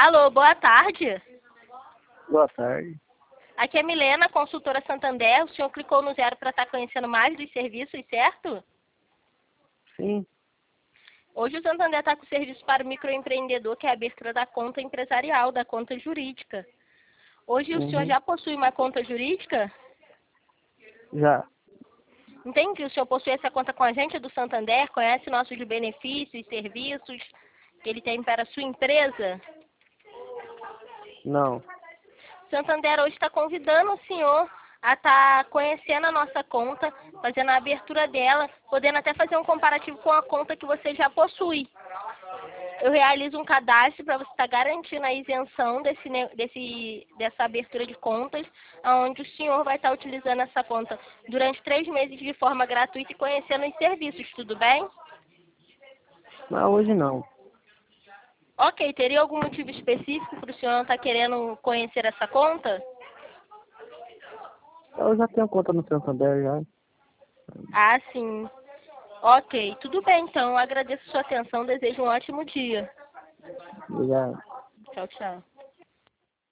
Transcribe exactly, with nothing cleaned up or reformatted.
Alô, boa tarde. Boa tarde. Aqui é Milena, consultora Santander. O senhor clicou no zero para estar conhecendo mais dos serviços, certo? Sim. Hoje o Santander está com serviço para o microempreendedor, que é a abertura da conta empresarial, da conta jurídica. Hoje Uhum. o senhor já possui uma conta jurídica? Já. Entendi. O senhor possui essa conta com a gente do Santander? Conhece nossos benefícios, serviços que ele tem para a sua empresa? Não. Santander hoje está convidando o senhor a estar conhecendo a nossa conta, fazendo a abertura dela, podendo até fazer um comparativo com a conta que você já possui. Eu realizo um cadastro para você estar garantindo a isenção desse, desse, dessa abertura de contas, onde o senhor vai estar utilizando essa conta durante três meses de forma gratuita e conhecendo os serviços, tudo bem? Mas hoje não. Ok, teria algum motivo específico para o senhor não estar querendo conhecer essa conta? Eu já tenho conta no Santander já. Ah, sim. Ok, tudo bem então. Eu agradeço a sua atenção. Desejo um ótimo dia. Obrigado. Tchau, tchau.